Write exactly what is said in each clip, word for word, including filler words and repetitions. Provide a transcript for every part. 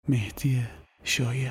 مهدی شایق.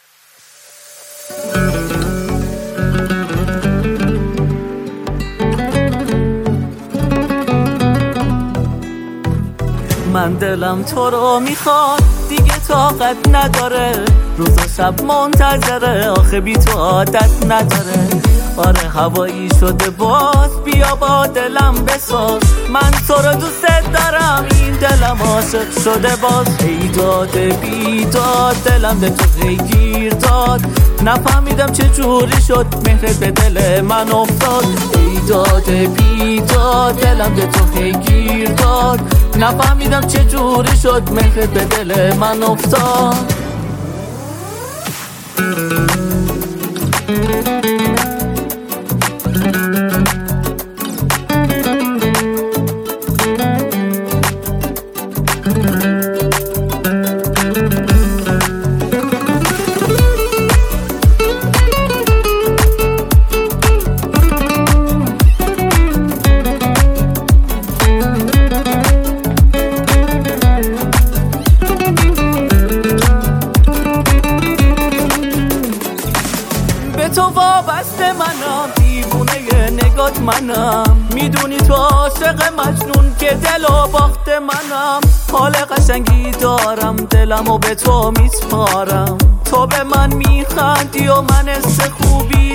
من دلم تو رو میخواد دیگه طاقت نداره، روز و شب منتظره آخه بی تو عادت نداره. آره هوایی شده باز بیا با دلم بساز، من تو رو دوست دارم این دلم عاشق شده باز. ای داد بیداد دلم به تو گیر داد، نفهمیدم چه جوری شد مهرت به دل من افتاد. ای داد بیداد دلم به تو گیر داد، نفهمیدم چه جوری شد مهرت به دل من افتاد. تو وابسته منم، دیوونه نگات منم، میدونی تو عاشق مجنون که دل و باخت منم. حال قشنگی دارم دلمو به تو میسپارم، تو به من میخندی و من حس خوبی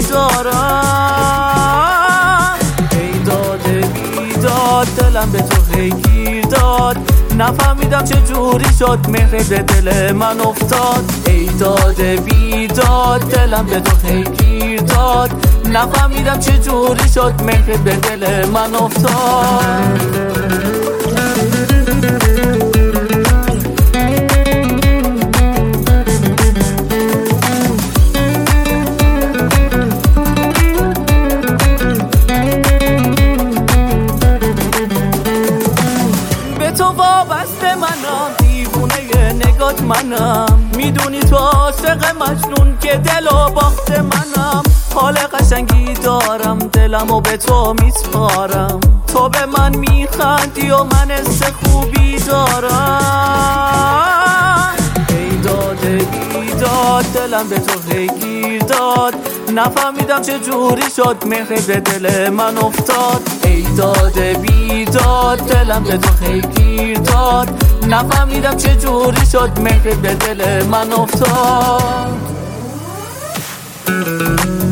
دارم. ای داد بیداد دلم به تو گیر داد، نفهمیدم چه جوری شد مهرت به دل من افتاد. ای داد بیداد دلم به تو گیر داد، نفهمیدم چه جوری شد مهرت به دل من افتاد. تو وابسته منم، دیوونه نگات منم، میدونی تو عاشق مجنون که دل و باخت منم. حال قشنگی دارم دلمو به تو میسپارم، تو به من میخندی و من حس خوبی دارم. ای داد بیداد دلم به تو گیر داد، نفهمیدم چه جوری شد مهرت به دل من افتاد. ای داد بیداد دلم به تو گیر داد، نفهمیدم چه جوری شد مهرت به دل من افتاد.